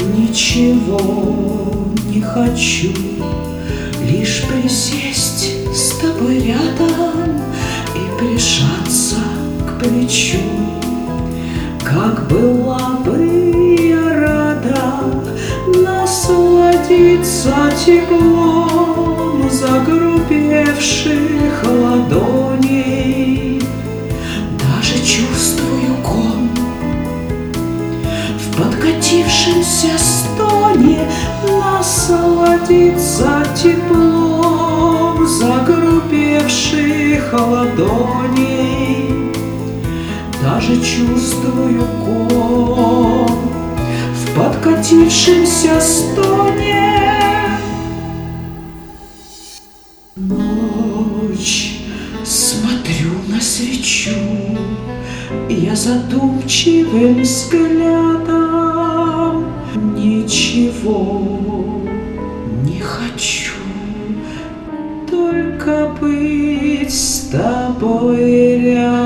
Ничего не хочу, лишь присесть с тобой рядом и прижаться к плечу. Как была бы я рада насладиться теплом загрубевших ладоней. Даже чувствую ком в подкатившемся стоне, насладиться теплом загрубевших ладоней. Даже чувствую ком в подкатившемся стоне. Ночь, смотрю на свечу я задумчивым взглядом. Ничего не хочу, только быть с тобой рядом.